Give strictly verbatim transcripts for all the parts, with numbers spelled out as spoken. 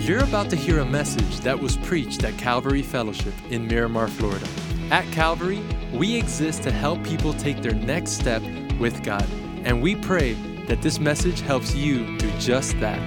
You're about to hear a message that was preached at Calvary Fellowship in Miramar, Florida. At Calvary, we exist to help people take their next step with God, and we pray that this message helps you do just that.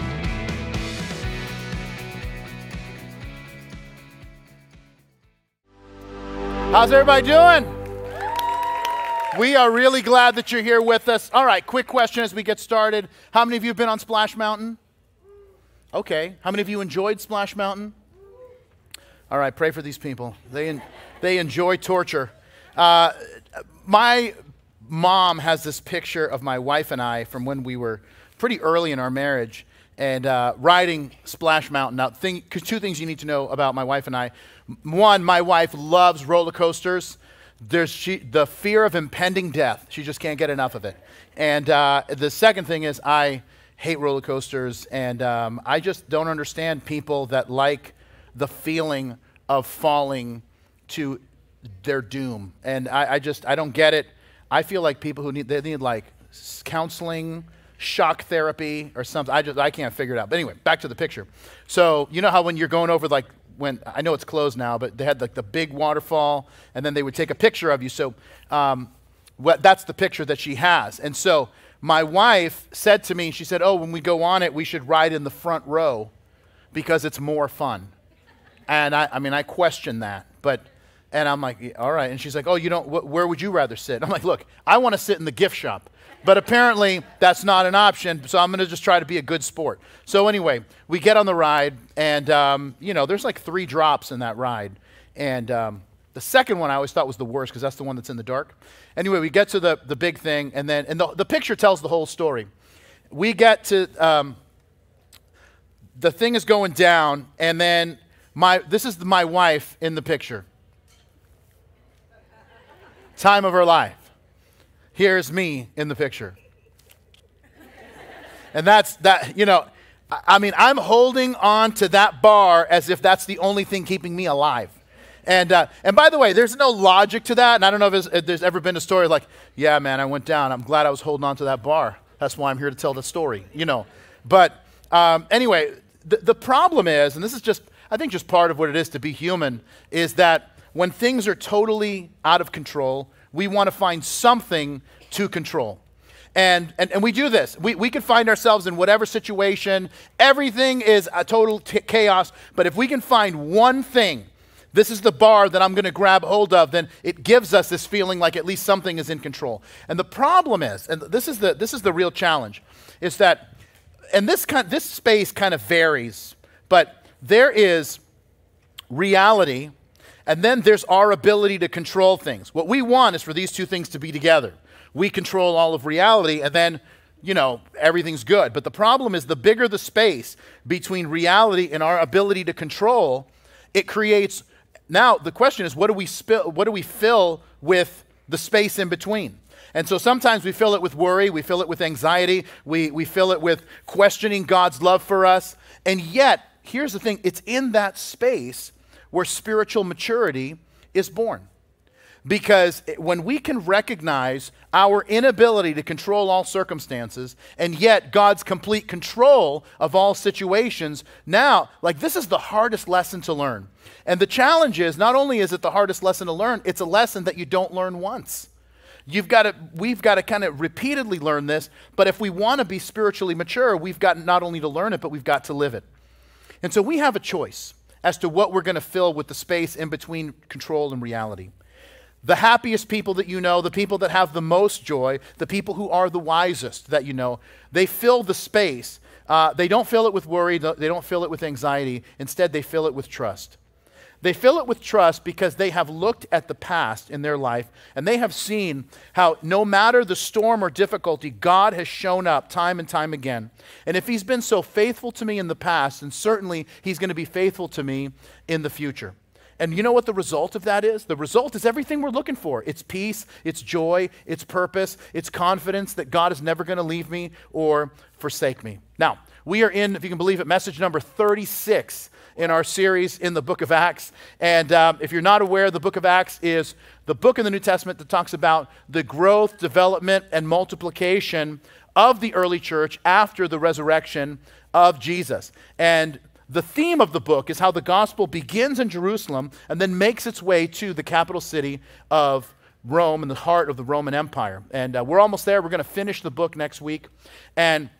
How's everybody doing? We are really glad that you're here with us. All right, quick question as we get started. How many of you have been on Splash Mountain? Okay. How many of you enjoyed Splash Mountain? All right, pray for these people. They en- they enjoy torture. Uh, my mom has this picture of my wife and I from when we were pretty early in our marriage and uh, riding Splash Mountain. Now, thing, two things you need to know about my wife and I. One, my wife loves roller coasters. There's she, the fear of impending death. She just can't get enough of it. And uh, the second thing is I hate roller coasters, and um, I just don't understand people that like the feeling of falling to their doom. And I, I just, I don't get it. I feel like people who need, they need like counseling, shock therapy or something. I just, I can't figure it out. But anyway, back to the picture. So you know how when you're going over like, when, I know it's closed now, but they had like the big waterfall, and then they would take a picture of you. So um, what, that's the picture that she has. And so my wife said to me, she said, oh, when we go on it, we should ride in the front row because it's more fun. And I, I mean, I question that, but, and I'm like, yeah, all right. And she's like, oh, you don't, wh- where would you rather sit? I'm like, look, I want to sit in the gift shop, but apparently that's not an option. So I'm going to just try to be a good sport. So anyway, we get on the ride, and, um, you know, there's like three drops in that ride. And um, the second one I always thought was the worst because that's the one that's in the dark. Anyway, we get to the, the big thing, and then and the, the picture tells the whole story. We get to, um, the thing is going down, and then my this is my wife in the picture. Time of her life. Here's me in the picture. And that's, that. you know, I, I mean, I'm holding on to that bar as if that's the only thing keeping me alive. And uh, and by the way, there's no logic to that. And I don't know if, if there's ever been a story like, yeah, man, I went down. I'm glad I was holding on to that bar. That's why I'm here to tell the story, you know. But um, anyway, the, the problem is, and this is just, I think just part of what it is to be human, is that when things are totally out of control, we want to find something to control. And, and and we do this. We we can find ourselves in whatever situation. Everything is a total t- chaos. But if we can find one thing, this is the bar that I'm going to grab hold of, then it gives us this feeling like at least something is in control. And the problem is, and this is the this is the real challenge, is that, and this kind this space kind of varies, but there is reality, and then there's our ability to control things. What we want is for these two things to be together. We control all of reality, and then, you know, everything's good. But the problem is the bigger the space between reality and our ability to control, it creates. Now, the question is, what do we spill, what do we fill with the space in between? And so sometimes we fill it with worry, we fill it with anxiety, we, we fill it with questioning God's love for us. And yet, here's the thing, it's in that space where spiritual maturity is born. Because when we can recognize our inability to control all circumstances, and yet God's complete control of all situations, now, like this is the hardest lesson to learn. And the challenge is, not only is it the hardest lesson to learn, it's a lesson that you don't learn once. You've got to, we've got to kind of repeatedly learn this, but if we want to be spiritually mature, we've got not only to learn it, but we've got to live it. And so we have a choice as to what we're going to fill with the space in between control and reality. The happiest people that you know, the people that have the most joy, the people who are the wisest that you know, they fill the space. Uh, they don't fill it with worry, they don't fill it with anxiety. Instead, they fill it with trust. They fill it with trust because they have looked at the past in their life, and they have seen how no matter the storm or difficulty, God has shown up time and time again. And if he's been so faithful to me in the past, then certainly he's going to be faithful to me in the future. And you know what the result of that is? The result is everything we're looking for. It's peace, it's joy, it's purpose, it's confidence that God is never going to leave me or forsake me. Now, we are in, if you can believe it, message number thirty-six in our series in the book of Acts. And um, if you're not aware, the book of Acts is the book in the New Testament that talks about the growth, development, and multiplication of the early church after the resurrection of Jesus. And the theme of the book is how the gospel begins in Jerusalem and then makes its way to the capital city of Rome, in the heart of the Roman Empire. And uh, we're almost there. We're going to finish the book next week. And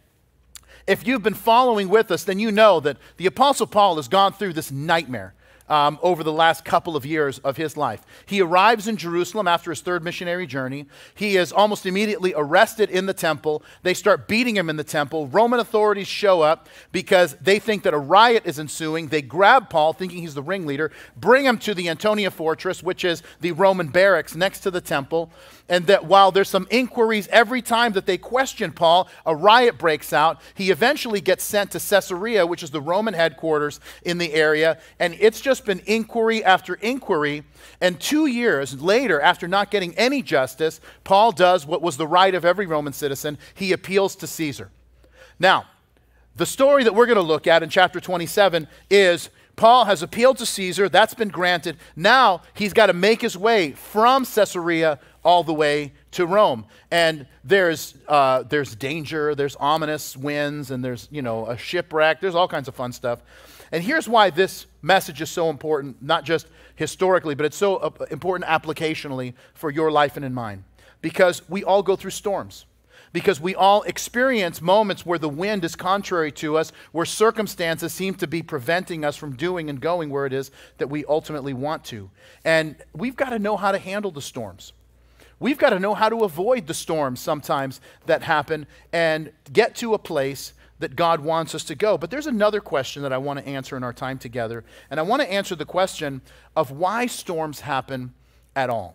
if you've been following with us, then you know that the Apostle Paul has gone through this nightmare Um, over the last couple of years of his life. He arrives in Jerusalem after his third missionary journey. He is almost immediately arrested in the temple. They start beating him in the temple. Roman authorities show up because they think that a riot is ensuing. They grab Paul, thinking he's the ringleader, bring him to the Antonia Fortress, which is the Roman barracks next to the temple. And that while there's some inquiries every time that they question Paul, a riot breaks out. He eventually gets sent to Caesarea, which is the Roman headquarters in the area. And it's just been inquiry after inquiry. And two years later, after not getting any justice, Paul does what was the right of every Roman citizen. He appeals to Caesar. Now, the story that we're going to look at in chapter twenty-seven is Paul has appealed to Caesar. That's been granted. Now he's got to make his way from Caesarea all the way to Rome. And there's uh, there's danger, there's ominous winds, and there's, you know, a shipwreck. There's all kinds of fun stuff. And here's why this message is so important, not just historically, but it's so uh, important applicationally for your life and in mine. Because we all go through storms. Because we all experience moments where the wind is contrary to us, where circumstances seem to be preventing us from doing and going where it is that we ultimately want to. And we've got to know how to handle the storms. We've got to know how to avoid the storms sometimes that happen and get to a place that God wants us to go. But there's another question that I want to answer in our time together. And I want to answer the question of why storms happen at all.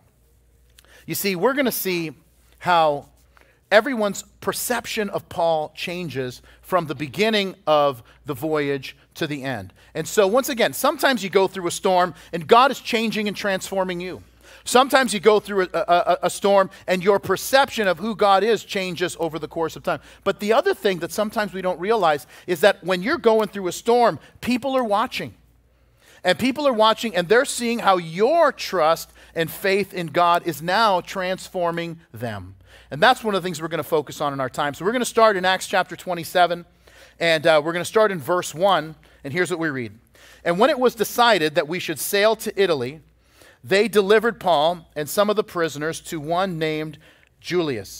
You see, we're going to see how everyone's perception of Paul changes from the beginning of the voyage to the end. And so once again, sometimes you go through a storm and God is changing and transforming you. Sometimes you go through a, a, a storm and your perception of who God is changes over the course of time. But the other thing that sometimes we don't realize is that when you're going through a storm, people are watching. And people are watching and they're seeing how your trust and faith in God is now transforming them. And that's one of the things we're going to focus on in our time. So we're going to start in Acts chapter twenty-seven, and uh, we're going to start in verse one, and here's what we read. And when it was decided that we should sail to Italy, they delivered Paul and some of the prisoners to one named Julius,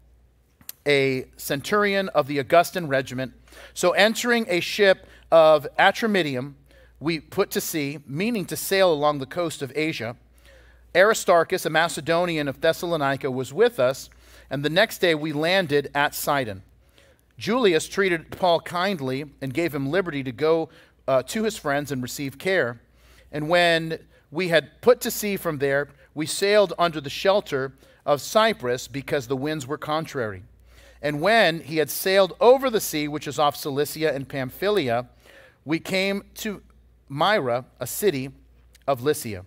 a centurion of the Augustan regiment. So entering a ship of Atramidium, we put to sea, meaning to sail along the coast of Asia. Aristarchus, a Macedonian of Thessalonica, was with us, and the next day we landed at Sidon. Julius treated Paul kindly and gave him liberty to go uh, to his friends and receive care. And when we had put to sea from there, we sailed under the shelter of Cyprus because the winds were contrary. And when he had sailed over the sea, which is off Cilicia and Pamphylia, we came to Myra, a city of Lycia.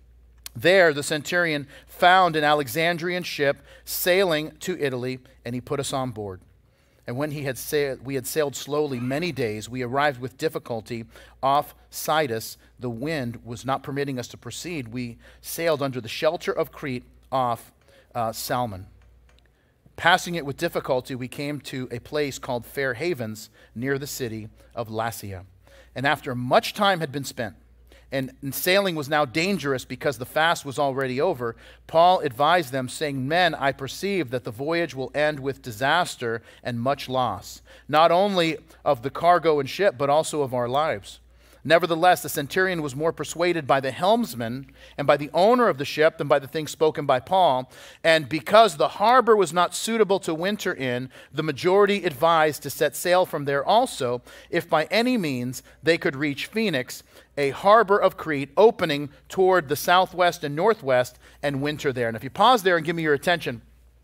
There the centurion found an Alexandrian ship sailing to Italy, and he put us on board. And when he had sailed, we had sailed slowly many days, we arrived with difficulty off Cydus. The wind was not permitting us to proceed. We sailed under the shelter of Crete off uh, Salmon. Passing it with difficulty, we came to a place called Fair Havens near the city of Lasea. And after much time had been spent, and, and sailing was now dangerous because the fast was already over, Paul advised them, saying, "Men, I perceive that the voyage will end with disaster and much loss, not only of the cargo and ship, but also of our lives." Nevertheless, the centurion was more persuaded by the helmsman and by the owner of the ship than by the things spoken by Paul. And because the harbor was not suitable to winter in, the majority advised to set sail from there also, if by any means they could reach Phoenix, a harbor of Crete opening toward the southwest and northwest, and winter there. And if you pause there and give me your attention,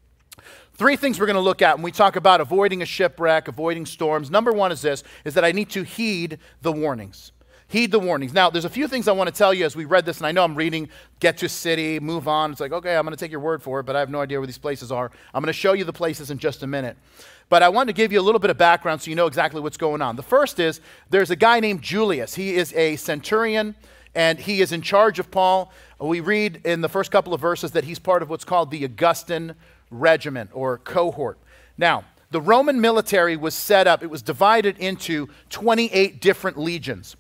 three things we're going to look at when we talk about avoiding a shipwreck, avoiding storms. Number one is this, is that I need to heed the warnings. Heed the warnings. Now, there's a few things I want to tell you as we read this, and I know I'm reading Get to City, Move On. It's like, okay, I'm going to take your word for it, but I have no idea where these places are. I'm going to show you the places in just a minute. But I wanted to give you a little bit of background so you know exactly what's going on. The first is there's a guy named Julius. He is a centurion, and he is in charge of Paul. We read in the first couple of verses that he's part of what's called the Augustan regiment or cohort. Now, the Roman military was set up, it was divided into twenty-eight different legions.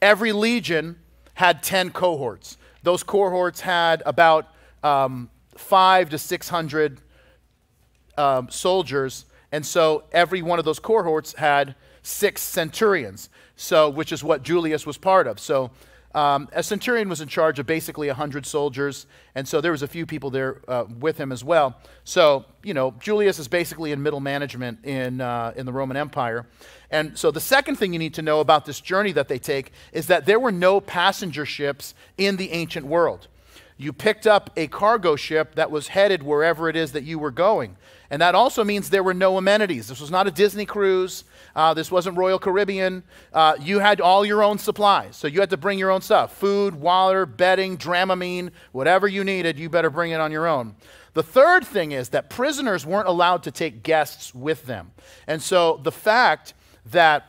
every legion had ten cohorts. Those cohorts had about um, five to six hundred um, soldiers, and so every one of those cohorts had six centurions. So, which is what Julius was part of. So, um, a centurion was in charge of basically one hundred soldiers, and so there was a few people there uh, with him as well. So, you know, Julius is basically in middle management in uh, in the Roman Empire. And so the second thing you need to know about this journey that they take is that there were no passenger ships in the ancient world. You picked up a cargo ship that was headed wherever it is that you were going. And that also means there were no amenities. This was not a Disney cruise. Uh, this wasn't Royal Caribbean. Uh, you had all your own supplies. So you had to bring your own stuff. Food, water, bedding, Dramamine, whatever you needed, you better bring it on your own. The third thing is that prisoners weren't allowed to take guests with them. And so the fact that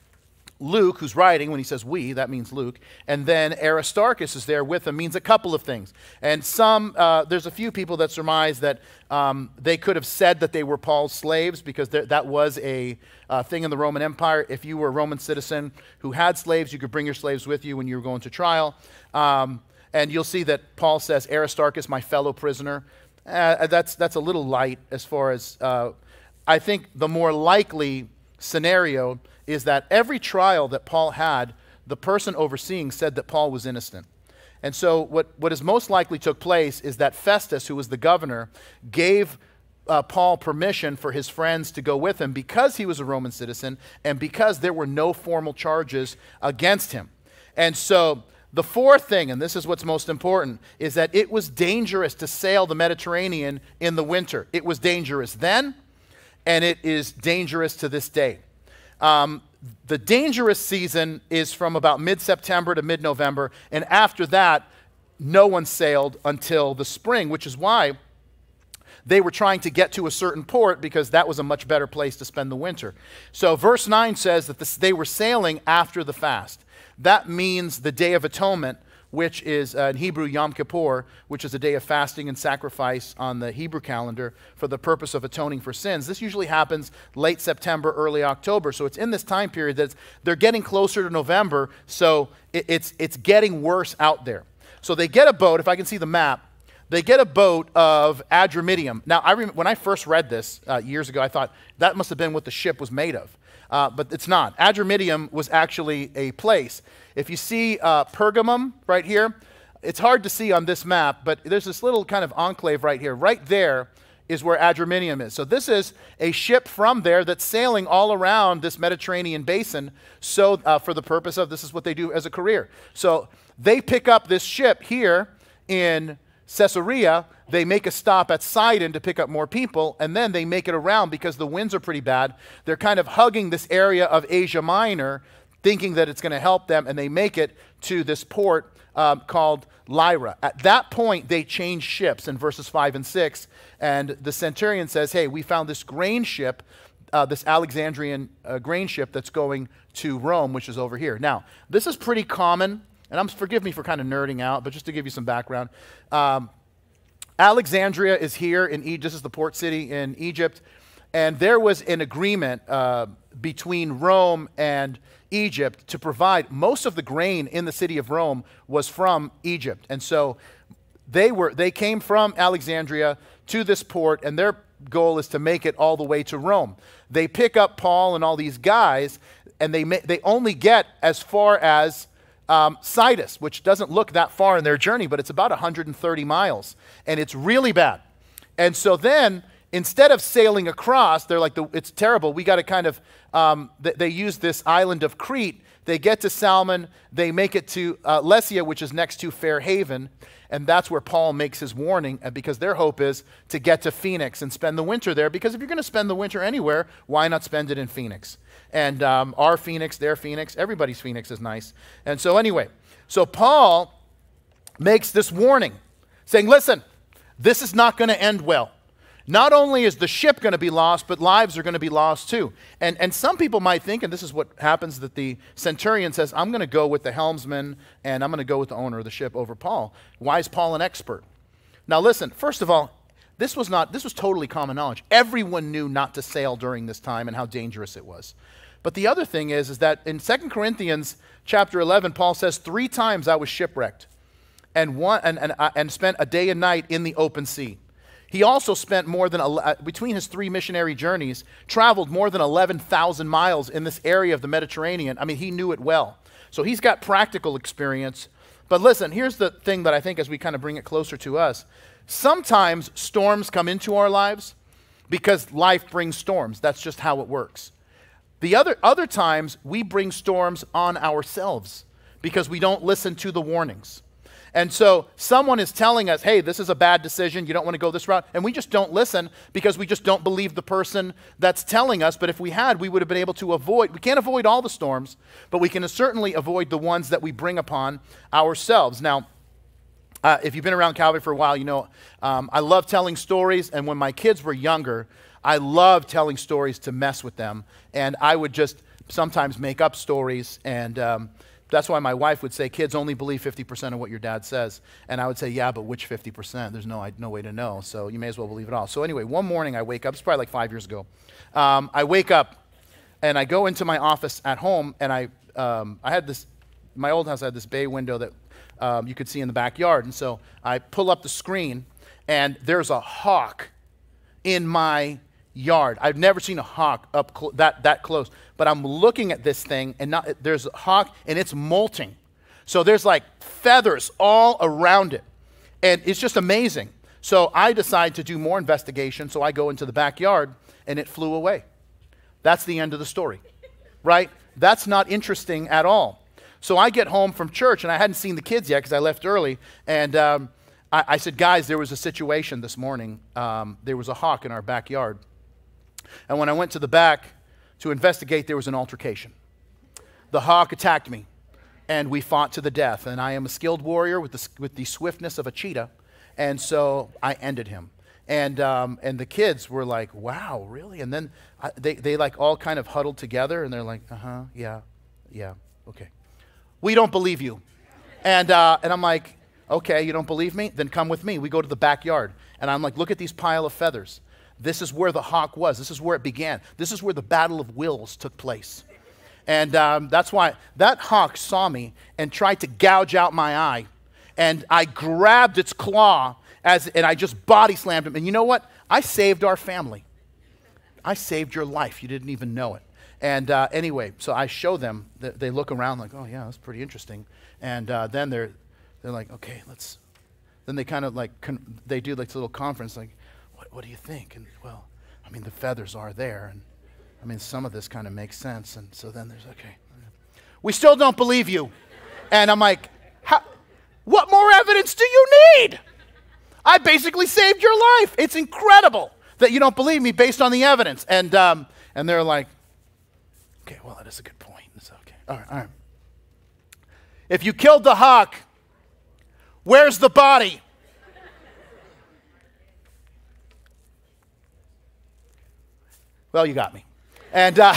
Luke, who's writing, when he says we, that means Luke, and then Aristarchus is there with him, means a couple of things. And some, uh, there's a few people that surmise that um, they could have said that they were Paul's slaves, because there, that was a uh, thing in the Roman Empire. If you were a Roman citizen who had slaves, you could bring your slaves with you when you were going to trial. Um, and you'll see that Paul says, Aristarchus, my fellow prisoner. Uh, that's, that's a little light as far as, uh, I think the more likely scenario is that every trial that Paul had, the person overseeing said that Paul was innocent. And so what, what is most likely took place is that Festus, who was the governor, gave uh, Paul permission for his friends to go with him because he was a Roman citizen and because there were no formal charges against him. And so the fourth thing, and this is what's most important, is that it was dangerous to sail the Mediterranean in the winter. It was dangerous then, and it is dangerous to this day. Um, the dangerous season is from about mid-September to mid-November, and after that, no one sailed until the spring, which is why they were trying to get to a certain port, because that was a much better place to spend the winter. So verse nine says that this, they were sailing after the fast. That means the Day of Atonement, which is uh, in Hebrew Yom Kippur, which is a day of fasting and sacrifice on the Hebrew calendar for the purpose of atoning for sins. This usually happens late September, early October. So it's in this time period that they're getting closer to November, so it, it's, it's getting worse out there. So they get a boat, if I can see the map, they get a boat of Adramyttium. Now, I remember when I first read this uh, years ago, I thought that must have been what the ship was made of. Uh, but it's not. Adramyttium was actually a place. If you see uh, Pergamum right here, it's hard to see on this map, but there's this little kind of enclave right here. Right there is where Adramyttium is. So this is a ship from there that's sailing all around this Mediterranean basin so uh, for the purpose of, this is what they do as a career. So they pick up this ship here in Caesarea, they make a stop at Sidon to pick up more people, and then they make it around because the winds are pretty bad. They're kind of hugging this area of Asia Minor, thinking that it's going to help them, and they make it to this port um, called Lyra. At that point, they change ships in verses five and six, and the centurion says, hey, we found this grain ship, uh, this Alexandrian uh, grain ship that's going to Rome, which is over here. Now, this is pretty common, and I'm, forgive me for kind of nerding out, but just to give you some background. Um, Alexandria is here in Egypt. This is the port city in Egypt, and there was an agreement uh, between Rome and Egypt to provide most of the grain in the city of Rome was from Egypt. And so they were they came from Alexandria to this port, and their goal is to make it all the way to Rome. They pick up Paul and all these guys, and they ma- they only get as far as um, Sidus, which doesn't look that far in their journey, but it's about one hundred thirty miles, and it's really bad. And so then, instead of sailing across, they're like, the, it's terrible. We got to kind of, um, th- they use this island of Crete. They get to Salmon. They make it to uh, Lessia, which is next to Fair Haven. And that's where Paul makes his warning, because their hope is to get to Phoenix and spend the winter there. Because if you're going to spend the winter anywhere, why not spend it in Phoenix? And um, our Phoenix, their Phoenix, everybody's Phoenix is nice. And so anyway, so Paul makes this warning, saying, listen, this is not going to end well. Not only is the ship going to be lost, but lives are going to be lost too. And, and some people might think, and this is what happens, that the centurion says, I'm going to go with the helmsman and I'm going to go with the owner of the ship over Paul. Why is Paul an expert? Now listen, first of all, this was not, this was totally common knowledge. Everyone knew not to sail during this time and how dangerous it was. But the other thing is, is that in Second Corinthians chapter eleven, Paul says, three times I was shipwrecked and, one, and, and, and spent a day and night in the open sea. He also spent more than, uh, between his three missionary journeys, traveled more than eleven thousand miles in this area of the Mediterranean. I mean, he knew it well. So he's got practical experience. But listen, here's the thing that I think as we kind of bring it closer to us. Sometimes storms come into our lives because life brings storms. That's just how it works. The other, other times, we bring storms on ourselves because we don't listen to the warnings. And so someone is telling us, hey, this is a bad decision. You don't want to go this route. And we just don't listen because we just don't believe the person that's telling us. But if we had, we would have been able to avoid. We can't avoid all the storms, but we can certainly avoid the ones that we bring upon ourselves. Now, uh, if you've been around Calvary for a while, you know um, I love telling stories. And when my kids were younger, I loved telling stories to mess with them. And I would just sometimes make up stories and um, that's why my wife would say, kids only believe fifty percent of what your dad says. And I would say, yeah, but which fifty percent? There's no, no way to know. So you may as well believe it all. So anyway, one morning I wake up. It's probably like five years ago. Um, I wake up and I go into my office at home. And I, um, I had this, my old house had this bay window that um, you could see in the backyard. And so I pull up the screen and there's a hawk in my yard. I've never seen a hawk up cl- that that close, but I'm looking at this thing and not, there's a hawk and it's molting. So there's like feathers all around it and it's just amazing. So I decide to do more investigation. So I go into the backyard and it flew away. That's the end of the story, right? That's not interesting at all. So I get home from church and I hadn't seen the kids yet because I left early and um, I, I said, guys, there was a situation this morning. Um, there was a hawk in our backyard. And when I went to the back to investigate, there was an altercation. The hawk attacked me, and we fought to the death. And I am a skilled warrior with the, with the swiftness of a cheetah, and so I ended him. And um, and the kids were like, wow, really? And then I, they, they like all kind of huddled together, and they're like, uh-huh, yeah, yeah, okay. We don't believe you. And uh, and I'm like, okay, you don't believe me? Then come with me. We go to the backyard, and I'm like, look at these pile of feathers. This is where the hawk was. This is where it began. This is where the battle of wills took place. And um, that's why that hawk saw me and tried to gouge out my eye. And I grabbed its claw as, and I just body slammed him. And you know what? I saved our family. I saved your life. You didn't even know it. And uh, anyway, so I show them. That they look around like, oh, yeah, that's pretty interesting. And uh, then they're they're like, okay, let's. Then they kind of like, con- they do like this little conference like, What, what do you think? And well, I mean, the feathers are there. And I mean, some of this kind of makes sense. And so then there's, okay. We still don't believe you. And I'm like, How, what more evidence do you need? I basically saved your life. It's incredible that you don't believe me based on the evidence. And um, and they're like, okay, well, that is a good point. It's okay. All right, all right. If you killed the hawk, where's the body? Well, you got me. And uh,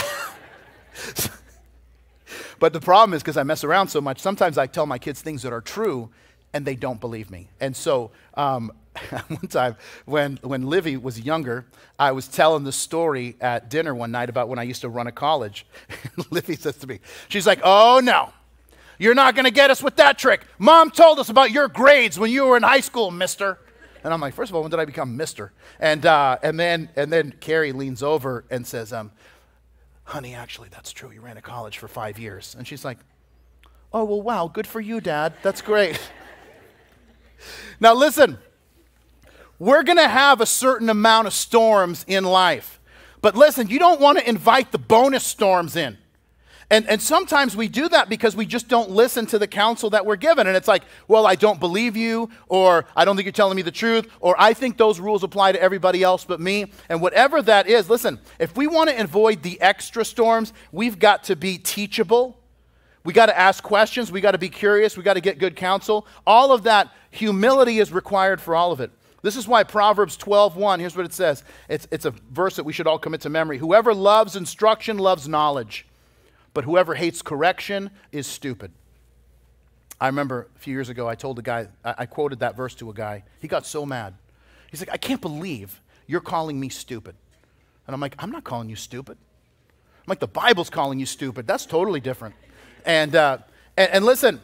but the problem is because I mess around so much, sometimes I tell my kids things that are true and they don't believe me. And so um, one time when, when Livy was younger, I was telling the story at dinner one night about when I used to run a college. Livy says to me, she's like, oh no, you're not going to get us with that trick. Mom told us about your grades when you were in high school, mister. And I'm like, first of all, when did I become mister? And uh, and then and then Carrie leans over and says, um, honey, actually, that's true. You ran a college for five years. And she's like, oh, well, wow, good for you, Dad. That's great. Now, listen, we're going to have a certain amount of storms in life. But listen, you don't want to invite the bonus storms in. And and sometimes we do that because we just don't listen to the counsel that we're given. And it's like, well, I don't believe you, or I don't think you're telling me the truth, or I think those rules apply to everybody else but me. And whatever that is, listen, if we want to avoid the extra storms, we've got to be teachable. We got to ask questions. We got to be curious. We got to get good counsel. All of that, humility is required for all of it. This is why Proverbs twelve one, here's what it says. It's, it's a verse that we should all commit to memory. Whoever loves instruction loves knowledge. But whoever hates correction is stupid. I remember a few years ago, I told a guy, I, I quoted that verse to a guy. He got so mad. He's like, I can't believe you're calling me stupid. And I'm like, I'm not calling you stupid. I'm like, the Bible's calling you stupid. That's totally different. And, uh, and, and listen,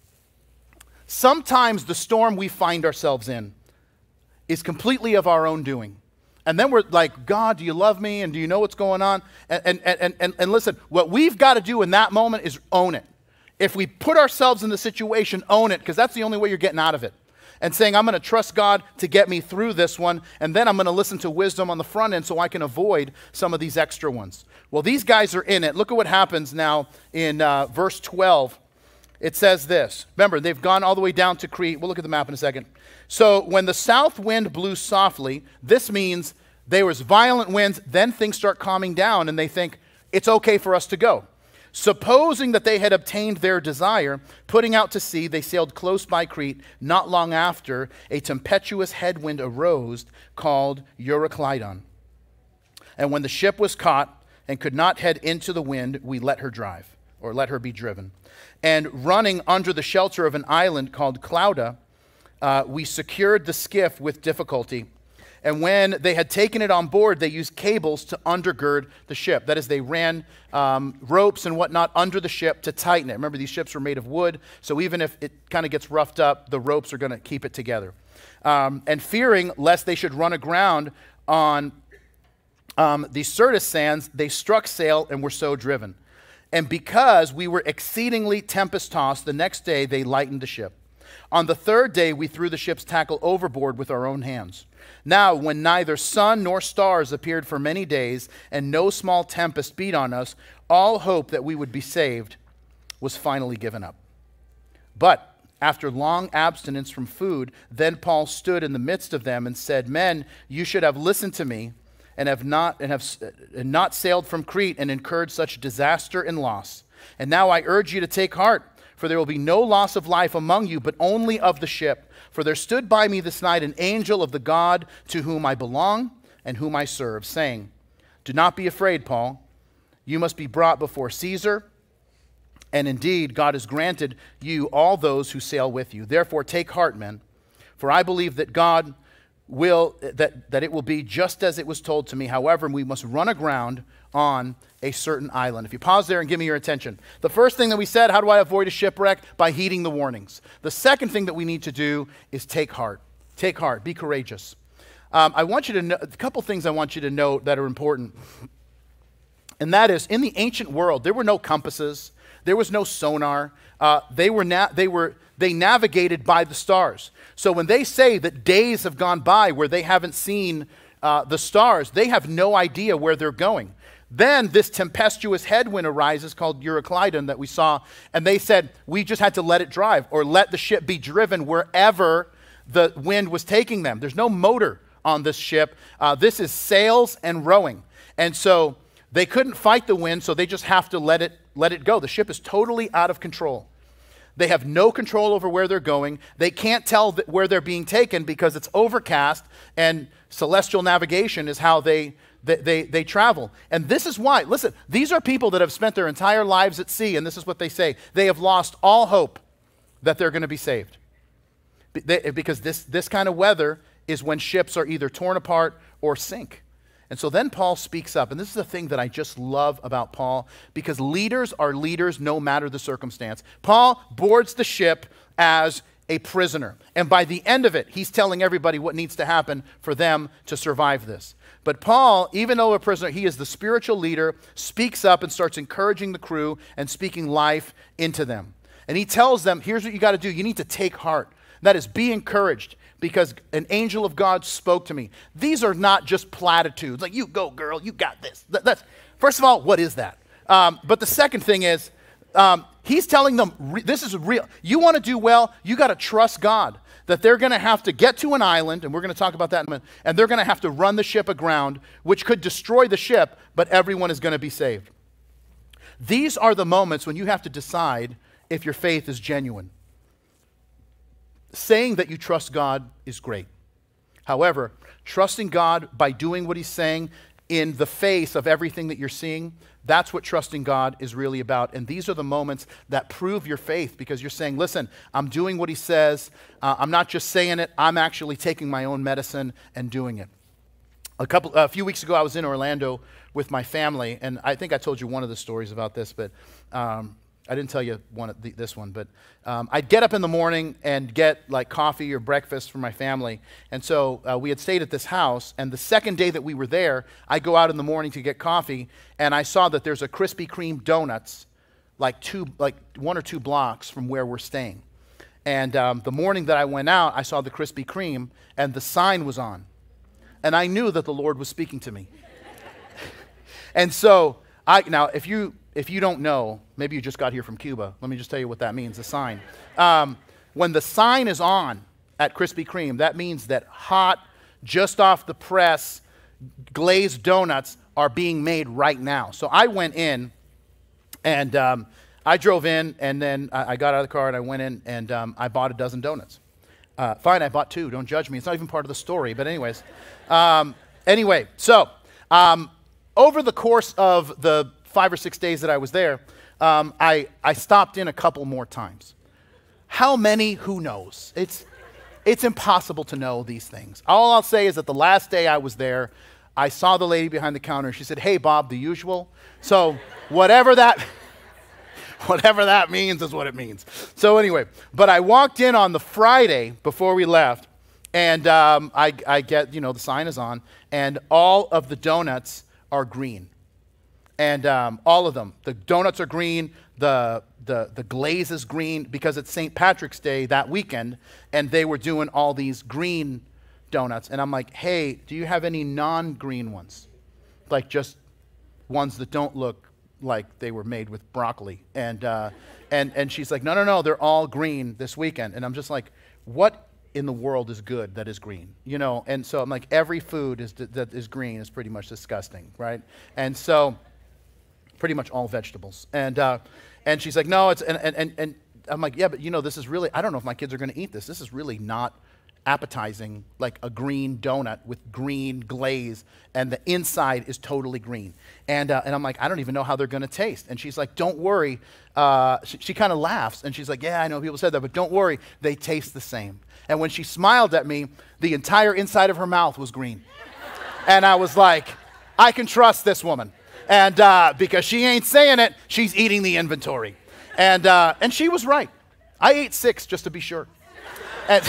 sometimes the storm we find ourselves in is completely of our own doing. And then we're like, God, do you love me? And do you know what's going on? And, and, and, and, and listen, what we've got to do in that moment is own it. If we put ourselves in the situation, own it, because that's the only way you're getting out of it. And saying, I'm going to trust God to get me through this one, and then I'm going to listen to wisdom on the front end so I can avoid some of these extra ones. Well, these guys are in it. Look at what happens now in uh, verse twelve. It says this. Remember, they've gone all the way down to Crete. We'll look at the map in a second. So when the south wind blew softly, this means there was violent winds, then things start calming down, and they think, it's okay for us to go. Supposing that they had obtained their desire, putting out to sea, they sailed close by Crete. Not long after, a tempestuous headwind arose called Euroclydon. And when the ship was caught and could not head into the wind, we let her drive, or let her be driven. And running under the shelter of an island called Clauda, uh, we secured the skiff with difficulty. And when they had taken it on board, they used cables to undergird the ship. That is, they ran um, ropes and whatnot under the ship to tighten it. Remember, these ships were made of wood, so even if it kind of gets roughed up, the ropes are going to keep it together. Um, and fearing lest they should run aground on um, the Syrtis sands, they struck sail and were so driven. And because we were exceedingly tempest-tossed, the next day they lightened the ship. On the third day, we threw the ship's tackle overboard with our own hands. Now, when neither sun nor stars appeared for many days, and no small tempest beat on us, all hope that we would be saved was finally given up. But after long abstinence from food, then Paul stood in the midst of them and said, Men, you should have listened to me, and have not and have and not sailed from Crete and incurred such disaster and loss. And now I urge you to take heart, for there will be no loss of life among you, but only of the ship. For there stood by me this night an angel of the God to whom I belong and whom I serve, saying, Do not be afraid, Paul. You must be brought before Caesar. And indeed, God has granted you all those who sail with you. Therefore, take heart, men, for I believe that God will, that, that it will be just as it was told to me. However, we must run aground on a certain island. If you pause there and give me your attention. The first thing that we said, how do I avoid a shipwreck? By heeding the warnings. The second thing that we need to do is take heart. Take heart. Be courageous. Um, I want you to know, a couple things I want you to note that are important. And that is, in the ancient world, there were no compasses. There was no sonar. Uh, they were na- they were they navigated by the stars. So when they say that days have gone by where they haven't seen uh, the stars, they have no idea where they're going. Then this tempestuous headwind arises called Euroclydon that we saw, and they said, we just had to let it drive or let the ship be driven wherever the wind was taking them. There's no motor on this ship. Uh, this is sails and rowing. And so they couldn't fight the wind, so they just have to let it, let it go. The ship is totally out of control. They have no control over where they're going. They can't tell th- where they're being taken because it's overcast, and celestial navigation is how they They, they, they travel. And this is why, listen, these are people that have spent their entire lives at sea, and this is what they say. They have lost all hope that they're going to be saved. Be, they, because this, this kind of weather is when ships are either torn apart or sink. And so then Paul speaks up, and this is the thing that I just love about Paul, because leaders are leaders no matter the circumstance. Paul boards the ship as a prisoner, and by the end of it, he's telling everybody what needs to happen for them to survive this. But Paul, even though a prisoner, he is the spiritual leader, speaks up and starts encouraging the crew and speaking life into them. And he tells them, here's what you got to do. You need to take heart. That is, be encouraged, because an angel of God spoke to me. These are not just platitudes, like, you go, girl, you got this. That, that's, first of all, what is that? Um, but the second thing is, um, he's telling them, re- this is real. You want to do well, you got to trust God. That they're going to have to get to an island, and we're going to talk about that in a minute, and they're going to have to run the ship aground, which could destroy the ship, but everyone is going to be saved. These are the moments when you have to decide if your faith is genuine. Saying that you trust God is great. However, trusting God by doing what he's saying in the face of everything that you're seeing, that's what trusting God is really about. And these are the moments that prove your faith, because you're saying, listen, I'm doing what he says. Uh, I'm not just saying it. I'm actually taking my own medicine and doing it. A couple, a few weeks ago, I was in Orlando with my family, and I think I told you one of the stories about this, but um, I didn't tell you one of the, this one. But um, I'd get up in the morning and get like coffee or breakfast for my family, and so uh, we had stayed at this house. And the second day that we were there, I go out in the morning to get coffee, and I saw that there's a Krispy Kreme donuts, like two, like one or two blocks from where we're staying. And um, the morning that I went out, I saw the Krispy Kreme, and the sign was on. And I knew that the Lord was speaking to me. And so, I now, if you if you don't know, maybe you just got here from Cuba. Let me just tell you what that means, the sign. Um, when the sign is on at Krispy Kreme, that means that hot, just off the press, glazed donuts are being made right now. So I went in, and um, I drove in, and then I, I got out of the car, and I went in, and um, I bought a dozen donuts. Uh, fine, I bought two. Don't judge me. It's not even part of the story. But anyways, um, anyway, so um, over the course of the five or six days that I was there, um, I, I stopped in a couple more times. How many? Who knows? It's, it's impossible to know these things. All I'll say is that the last day I was there, I saw the lady behind the counter. She said, "Hey, Bob, the usual." So whatever that... Whatever that means is what it means. So anyway, but I walked in on the Friday before we left, and um, I, I get, you know, the sign is on, and all of the donuts are green. And um, all of them. The donuts are green, the, the, the glaze is green, because it's Saint Patrick's Day that weekend, and they were doing all these green donuts. And I'm like, hey, do you have any non-green ones? Like just ones that don't look like they were made with broccoli. And uh, and and she's like, no, no, no, they're all green this weekend. And I'm just like, what in the world is good that is green? You know, and so I'm like, every food is that is green is pretty much disgusting, right? And so, pretty much all vegetables. And uh, and she's like, no, it's, and, and, and, and I'm like, yeah, but you know, this is really, I don't know if my kids are gonna eat this. This is really not appetizing, like a green donut with green glaze, and the inside is totally green. And uh, and I'm like, I don't even know how they're going to taste. And she's like, don't worry. Uh, she she kind of laughs, and she's like, yeah, I know people said that, but don't worry, they taste the same. And when she smiled at me, the entire inside of her mouth was green. And I was like, I can trust this woman. And uh, because she ain't saying it, she's eating the inventory. And uh, and she was right. I ate six just to be sure. And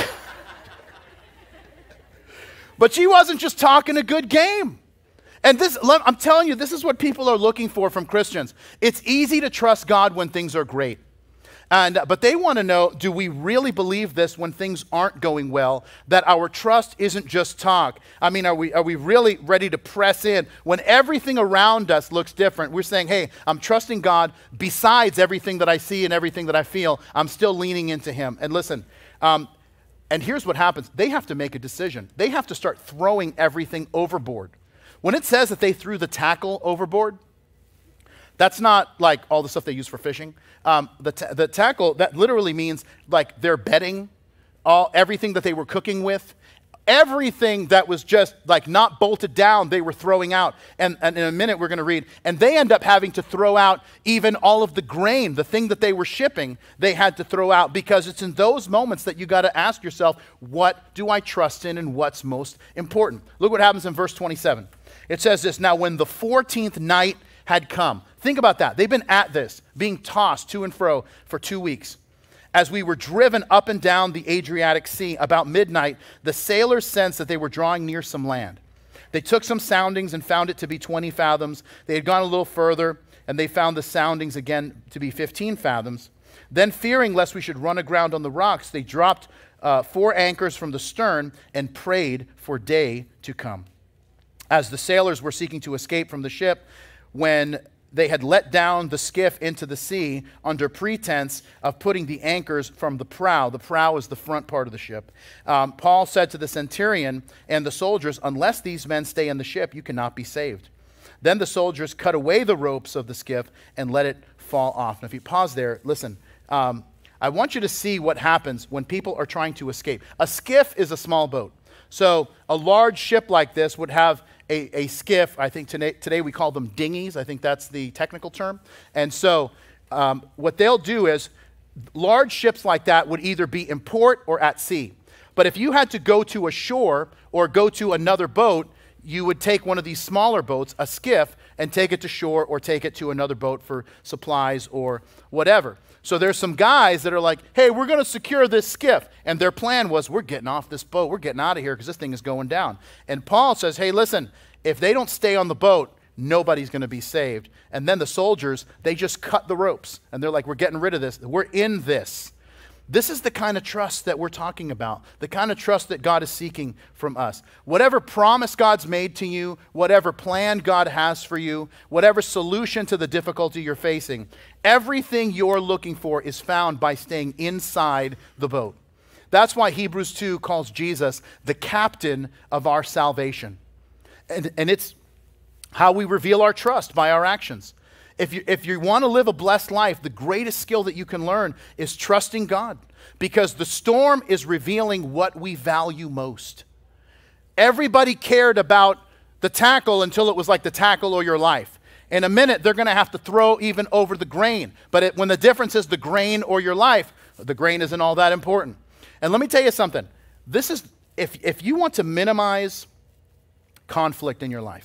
but she wasn't just talking a good game. And this, I'm telling you, this is what people are looking for from Christians. It's easy to trust God when things are great. And, but they want to know, do we really believe this when things aren't going well? That our trust isn't just talk. I mean, are we, are we really ready to press in when everything around us looks different? We're saying, hey, I'm trusting God besides everything that I see and everything that I feel. I'm still leaning into him. And listen, um, and here's what happens. They have to make a decision. They have to start throwing everything overboard. When it says that they threw the tackle overboard, that's not like all the stuff they use for fishing. Um, the, ta- the tackle, that literally means like their bedding, all, everything that they were cooking with, everything that was just like not bolted down, they were throwing out. And, and in a minute we're going to read. And they end up having to throw out even all of the grain, the thing that they were shipping, they had to throw out, because it's in those moments that you got to ask yourself, what do I trust in and what's most important? Look what happens in verse twenty-seven. It says this, now when the fourteenth night had come. Think about that. They've been at this, being tossed to and fro for two weeks. As we were driven up and down the Adriatic Sea, about midnight, the sailors sensed that they were drawing near some land. They took some soundings and found it to be twenty fathoms. They had gone a little further, and they found the soundings again to be fifteen fathoms. Then, fearing lest we should run aground on the rocks, they dropped uh, four anchors from the stern and prayed for day to come. As the sailors were seeking to escape from the ship, when they had let down the skiff into the sea under pretense of putting the anchors from the prow. The prow is the front part of the ship. Um, Paul said to the centurion and the soldiers, unless these men stay in the ship, you cannot be saved. Then the soldiers cut away the ropes of the skiff and let it fall off. Now, if you pause there, listen, um, I want you to see what happens when people are trying to escape. A skiff is a small boat. So a large ship like this would have a, a skiff. I think today, today we call them dinghies. I think that's the technical term. And so um, what they'll do is large ships like that would either be in port or at sea. But if you had to go to a shore or go to another boat, you would take one of these smaller boats, a skiff, and take it to shore or take it to another boat for supplies or whatever. So there's some guys that are like, hey, we're going to secure this skiff. And their plan was, we're getting off this boat. We're getting out of here because this thing is going down. And Paul says, hey, listen, if they don't stay on the boat, nobody's going to be saved. And then the soldiers, they just cut the ropes. And they're like, we're getting rid of this. We're in this. This is the kind of trust that we're talking about, the kind of trust that God is seeking from us. Whatever promise God's made to you, whatever plan God has for you, whatever solution to the difficulty you're facing, everything you're looking for is found by staying inside the boat. That's why Hebrews two calls Jesus the captain of our salvation. And, and it's how we reveal our trust by our actions. If you, if you want to live a blessed life, the greatest skill that you can learn is trusting God, because the storm is revealing what we value most. Everybody cared about the tackle until it was like the tackle or your life. In a minute, they're going to have to throw even over the grain. But it, when the difference is the grain or your life, the grain isn't all that important. And let me tell you something. This is, if, if you want to minimize conflict in your life,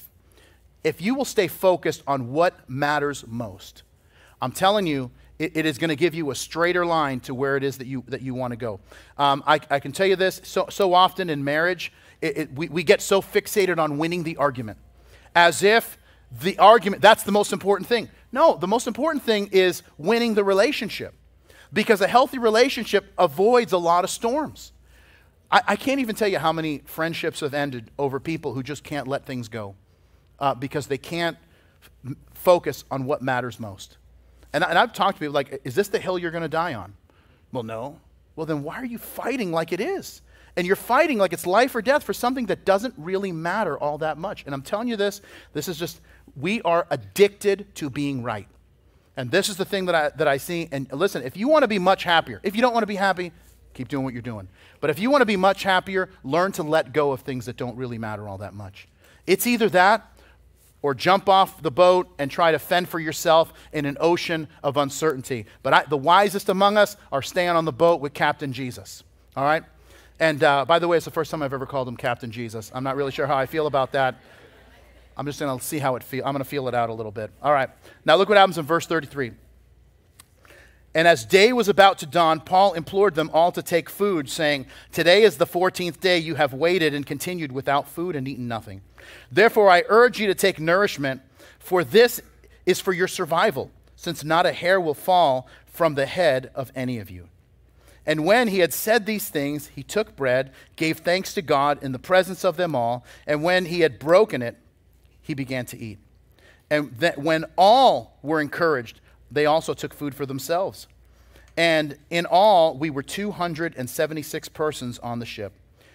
if you will stay focused on what matters most, I'm telling you, it, it is going to give you a straighter line to where it is that you that you want to go. Um, I, I can tell you this, so, so often in marriage, it, it, we, we get so fixated on winning the argument, as if the argument, that's the most important thing. No, the most important thing is winning the relationship, because a healthy relationship avoids a lot of storms. I, I can't even tell you how many friendships have ended over people who just can't let things go. Uh, because they can't f- focus on what matters most. And, and I've talked to people like, is this the hill you're going to die on? Well, no. Well, then why are you fighting like it is? And you're fighting like it's life or death for something that doesn't really matter all that much. And I'm telling you this, this is just, we are addicted to being right. And this is the thing that I, that I see. And listen, if you want to be much happier, if you don't want to be happy, keep doing what you're doing. But if you want to be much happier, learn to let go of things that don't really matter all that much. It's either that, or jump off the boat and try to fend for yourself in an ocean of uncertainty. But I, the wisest among us are staying on the boat with Captain Jesus, all right? And uh, by the way, it's the first time I've ever called him Captain Jesus. I'm not really sure how I feel about that. I'm just going to see how it feels. I'm going to feel it out a little bit. All right. Now look what happens in verse thirty-three. And as day was about to dawn, Paul implored them all to take food, saying, today is the fourteenth day you have waited and continued without food and eaten nothing. Therefore, I urge you to take nourishment, for this is for your survival, since not a hair will fall from the head of any of you. And when he had said these things, he took bread, gave thanks to God in the presence of them all, and when he had broken it, he began to eat. And that when all were encouraged, they also took food for themselves. And in all, we were two hundred seventy-six persons on the ship.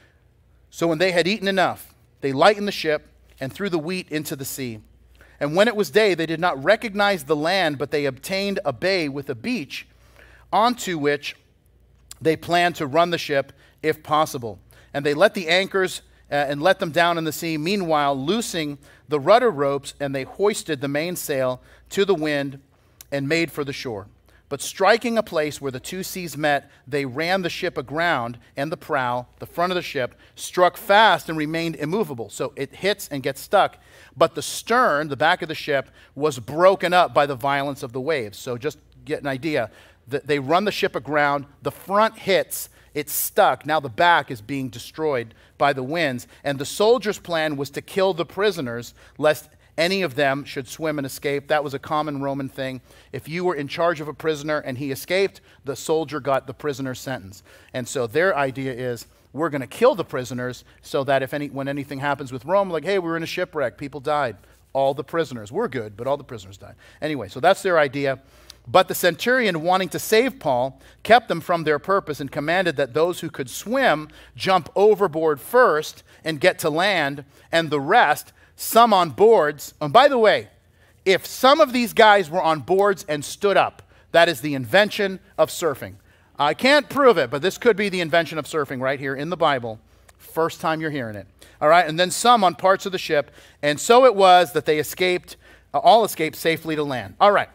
So when they had eaten enough, they lightened the ship and threw the wheat into the sea. And when it was day, they did not recognize the land, but they obtained a bay with a beach, onto which they planned to run the ship if possible. And they let the anchors uh, and let them down in the sea. Meanwhile, loosing the rudder ropes, and they hoisted the mainsail to the wind and made for the shore. But striking a place where the two seas met, they ran the ship aground, and the prow, the front of the ship, struck fast and remained immovable. So it hits and gets stuck. But the stern, the back of the ship, was broken up by the violence of the waves. So just get an idea. They run the ship aground, the front hits, it's stuck. Now the back is being destroyed by the winds. And the soldiers' plan was to kill the prisoners, lest any of them should swim and escape. That was a common Roman thing. If you were in charge of a prisoner and he escaped, the soldier got the prisoner's sentence. And so their idea is, we're going to kill the prisoners so that if any, when anything happens with Rome, like, hey, we were in a shipwreck, people died. All the prisoners, we're good, but all the prisoners died. Anyway, so that's their idea. But the centurion, wanting to save Paul, kept them from their purpose and commanded that those who could swim jump overboard first and get to land, and the rest, some on boards. And by the way, if some of these guys were on boards and stood up, that is the invention of surfing. I can't prove it, but this could be the invention of surfing right here in the Bible. First time you're hearing it. All right, and then some on parts of the ship. And so it was that they escaped, uh, all escaped safely to land. All right.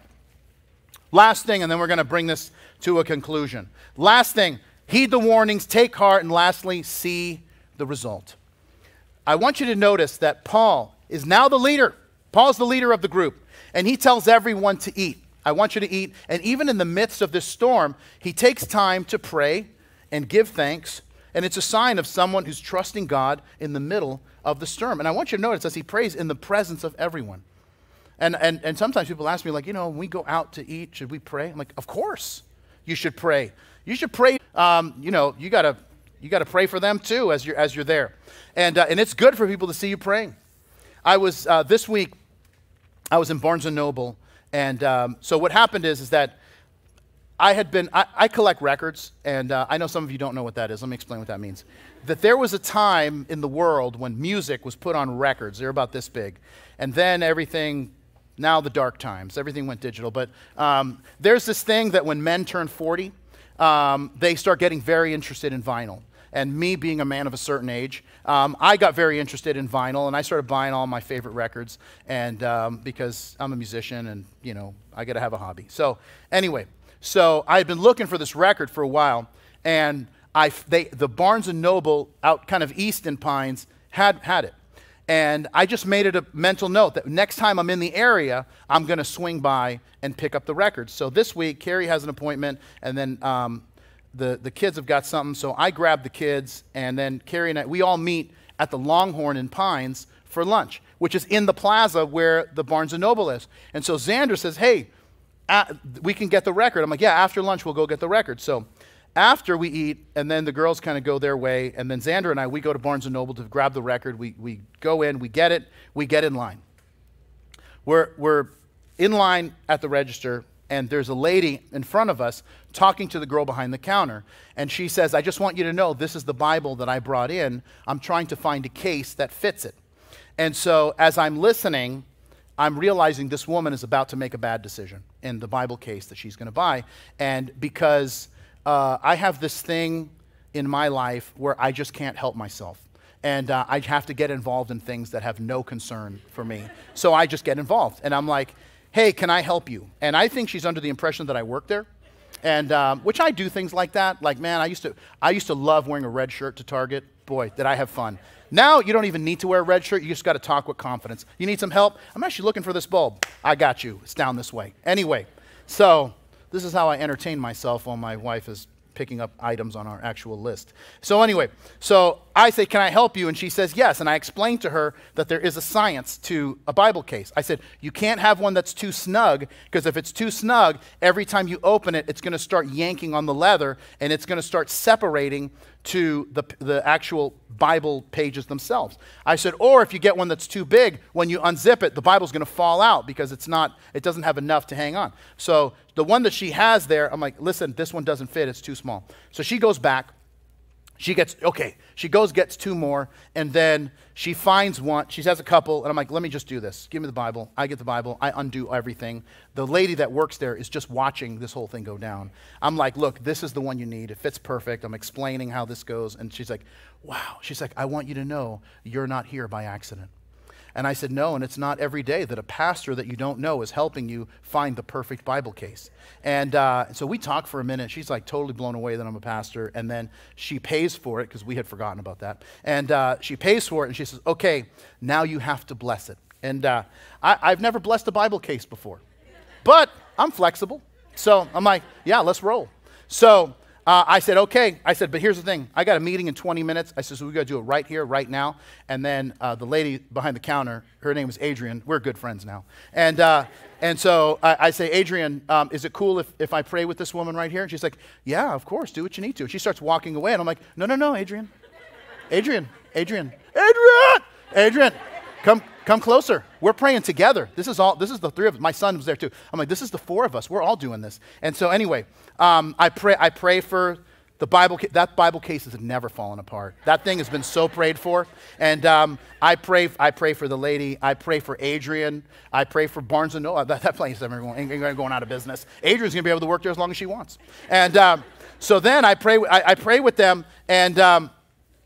Last thing, and then we're going to bring this to a conclusion. Last thing, heed the warnings, take heart, and lastly, see the result. I want you to notice that Paul is now the leader. Paul's the leader of the group, and he tells everyone to eat. I want you to eat. And even in the midst of this storm, he takes time to pray and give thanks, and it's a sign of someone who's trusting God in the middle of the storm. And I want you to notice as he prays in the presence of everyone. And, and, and sometimes people ask me, like, you know, when we go out to eat, should we pray? I'm like, of course you should pray. You should pray. Um, you know, you got to you got to pray for them too as you're, as you're there. And, uh, and it's good for people to see you praying. I was, uh, this week, I was in Barnes and Noble. And um, so what happened is, is that I had been, I, I collect records. And uh, I know some of you don't know what that is. Let me explain what that means. That there was a time in the world when music was put on records. They're about this big. And then everything... Now the dark times, everything went digital. But um, there's this thing that when men turn forty, um, they start getting very interested in vinyl. And me being a man of a certain age, um, I got very interested in vinyl, and I started buying all my favorite records. And um, because I'm a musician, and you know, I got to have a hobby. So anyway, so I had been looking for this record for a while, and I they the Barnes and Noble out kind of east in Pines had had it. And I just made it a mental note that next time I'm in the area, I'm going to swing by and pick up the records. So this week, Carrie has an appointment, and then um, the, the kids have got something. So I grabbed the kids, and then Carrie and I, we all meet at the Longhorn in Pines for lunch, which is in the plaza where the Barnes and Noble is. And so Xander says, hey, uh, we can get the record. I'm like, yeah, after lunch, we'll go get the record. So after we eat, and then the girls kind of go their way, and then Xander and I, we go to Barnes and Noble to grab the record. We we go in, we get it, we get in line. We're we're in line at the register, and there's a lady in front of us talking to the girl behind the counter, and she says, I just want you to know this is the Bible that I brought in. I'm trying to find a case that fits it. And so as I'm listening, I'm realizing this woman is about to make a bad decision in the Bible case that she's going to buy, and because Uh, I have this thing in my life where I just can't help myself. And uh, I have to get involved in things that have no concern for me. So I just get involved. And I'm like, hey, can I help you? And I think she's under the impression that I work there. And um, which I do things like that. Like, man, I used to I used to love wearing a red shirt to Target. Boy, did I have fun. Now you don't even need to wear a red shirt. You just got to talk with confidence. You need some help? I'm actually looking for this bulb. I got you. It's down this way. Anyway, so... this is how I entertain myself while my wife is picking up items on our actual list. So anyway, so I say, can I help you? And she says, yes. And I explained to her that there is a science to a Bible case. I said, you can't have one that's too snug, because if it's too snug, every time you open it, it's going to start yanking on the leather, and it's going to start separating to the, the actual Bible pages themselves. I said, or if you get one that's too big, when you unzip it, the Bible's going to fall out because it's not, it doesn't have enough to hang on. So the one that she has there, I'm like, listen, this one doesn't fit, it's too small. So she goes back, she gets, okay, she goes, gets two more, and then she finds one, she has a couple, and I'm like, let me just do this. Give me the Bible. I get the Bible. I undo everything. The lady that works there is just watching this whole thing go down. I'm like, look, this is the one you need. It fits perfect. I'm explaining how this goes, and she's like, wow. She's like, I want you to know you're not here by accident. And I said, no, and it's not every day that a pastor that you don't know is helping you find the perfect Bible case. And uh, so we talked for a minute. She's like totally blown away that I'm a pastor. And then she pays for it, because we had forgotten about that. And uh, she pays for it, and she says, okay, now you have to bless it. And uh, I, I've never blessed a Bible case before. But I'm flexible. So I'm like, yeah, let's roll. So Uh, I said, okay. I said, but here's the thing. I got a meeting in twenty minutes. I said, so we got to do it right here, right now. And then uh, the lady behind the counter, her name is Adrian. We're good friends now. And uh, and so I, I say, Adrian, um, is it cool if, if I pray with this woman right here? And she's like, yeah, of course. Do what you need to. And she starts walking away. And I'm like, no, no, no, Adrian. Adrian, Adrian, Adrian, Adrian, come come closer. We're praying together. This is all. This is the three of us. My son was there too. I'm like, this is the four of us. We're all doing this. And so anyway, um, I pray. I pray for the Bible. Ca- that Bible case has never fallen apart. That thing has been so prayed for. And um, I pray. I pray for the lady. I pray for Adrian. I pray for Barnes and Noble. That, that place is never going, ain't going out of business. Adrian's gonna be able to work there as long as she wants. And um, so then I pray. I, I pray with them. And um,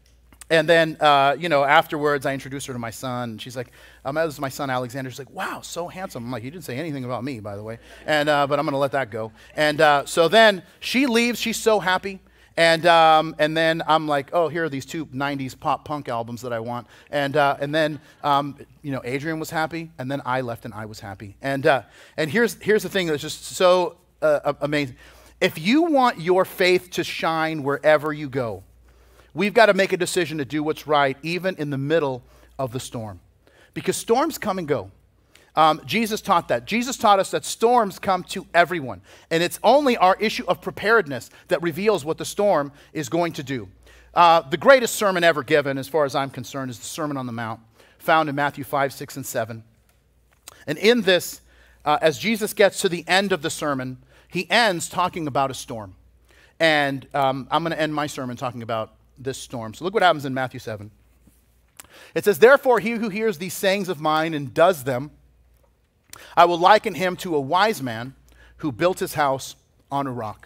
And then, uh, you know, afterwards, I introduced her to my son. She's like, um, "This is my son, Alexander." She's like, "Wow, so handsome." I'm like, "You didn't say anything about me, by the way." And uh, but I'm going to let that go. And uh, so then she leaves. She's so happy. And um, and then I'm like, "Oh, here are these two nineties pop punk albums that I want." And uh, and then um, you know, Adrian was happy, and then I left, and I was happy. And uh, and here's here's the thing that's just so uh, amazing. If you want your faith to shine wherever you go, we've got to make a decision to do what's right, even in the middle of the storm. Because storms come and go. Um, Jesus taught that. Jesus taught us that storms come to everyone. And it's only our issue of preparedness that reveals what the storm is going to do. Uh, the greatest sermon ever given, as far as I'm concerned, is the Sermon on the Mount, found in Matthew five, six, and seven. And in this, uh, as Jesus gets to the end of the sermon, he ends talking about a storm. And um, I'm going to end my sermon talking about this storm. So look what happens in Matthew seven. It says, "Therefore he who hears these sayings of mine and does them, I will liken him to a wise man who built his house on a rock.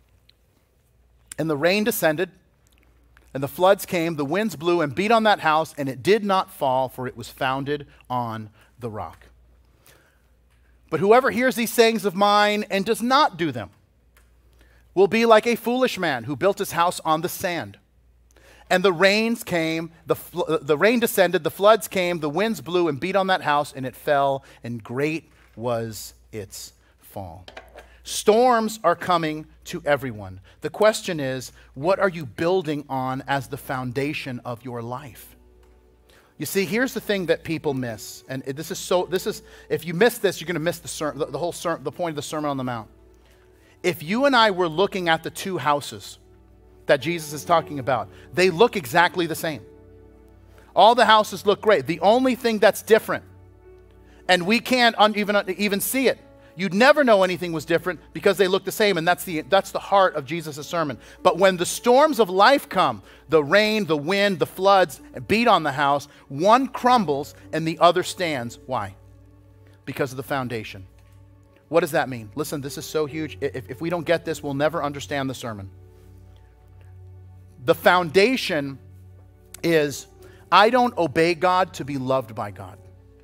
And the rain descended, and the floods came, the winds blew and beat on that house, and it did not fall, for it was founded on the rock. But whoever hears these sayings of mine and does not do them will be like a foolish man who built his house on the sand. And the rains came, the, fl- the rain descended, the floods came, the winds blew and beat on that house, and it fell, and great was its fall." Storms are coming to everyone. The question is, what are you building on as the foundation of your life? You see, here's the thing that people miss, and this is so. This is if you miss this, you're going to miss the ser- the, the whole ser- the point of the Sermon on the Mount. If you and I were looking at the two houses that Jesus is talking about, they look exactly the same. All the houses look great. The only thing that's different, and we can't un- even even see it. You'd never know anything was different because they look the same, and that's the that's the heart of Jesus' sermon. But when the storms of life come, the rain, the wind, the floods beat on the house, one crumbles and the other stands. Why? Because of the foundation. What does that mean? Listen, this is so huge. If, if we don't get this, we'll never understand the sermon. The foundation is, I don't obey God to be loved by God.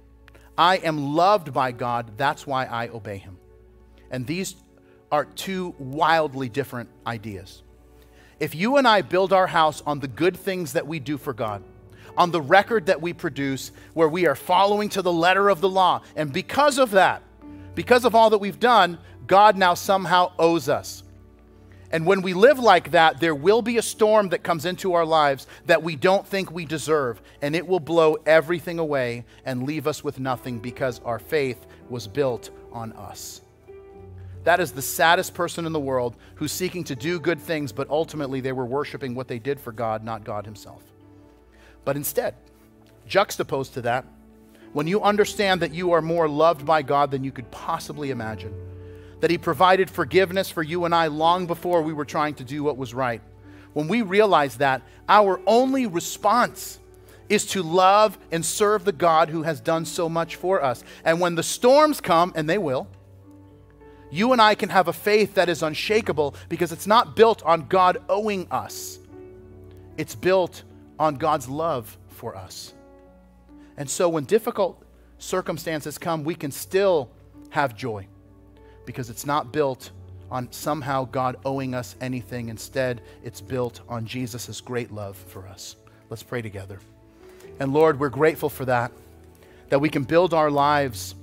I am loved by God, that's why I obey him. And these are two wildly different ideas. If you and I build our house on the good things that we do for God, on the record that we produce, where we are following to the letter of the law, and because of that, because of all that we've done, God now somehow owes us. And when we live like that, there will be a storm that comes into our lives that we don't think we deserve, and it will blow everything away and leave us with nothing because our faith was built on us. That is the saddest person in the world, who's seeking to do good things, but ultimately they were worshiping what they did for God, not God himself. But instead, juxtaposed to that, when you understand that you are more loved by God than you could possibly imagine, that he provided forgiveness for you and I long before we were trying to do what was right. When we realize that, our only response is to love and serve the God who has done so much for us. And when the storms come, and they will, you and I can have a faith that is unshakable because it's not built on God owing us. It's built on God's love for us. And so when difficult circumstances come, we can still have joy, because it's not built on somehow God owing us anything. Instead, it's built on Jesus' great love for us. Let's pray together. And Lord, we're grateful for that, that we can build our lives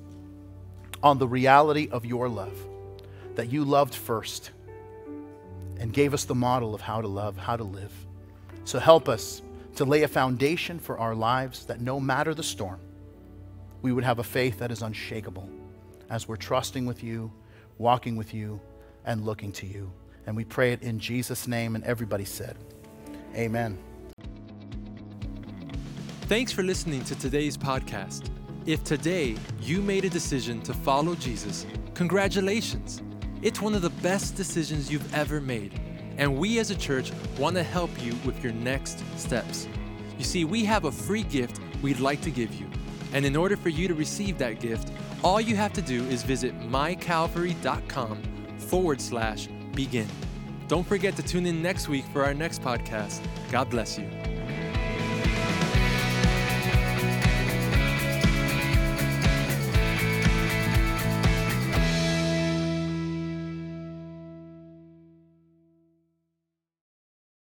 on the reality of your love, that you loved first and gave us the model of how to love, how to live. So help us to lay a foundation for our lives, that no matter the storm, we would have a faith that is unshakable as we're trusting with you, walking with you, and looking to you. And we pray it in Jesus' name, and everybody said, amen. Thanks for listening to today's podcast. If today you made a decision to follow Jesus, congratulations. It's one of the best decisions you've ever made. And we as a church want to help you with your next steps. You see, we have a free gift we'd like to give you. And in order for you to receive that gift, all you have to do is visit mycalvary.com forward slash begin. Don't forget to tune in next week for our next podcast. God bless you.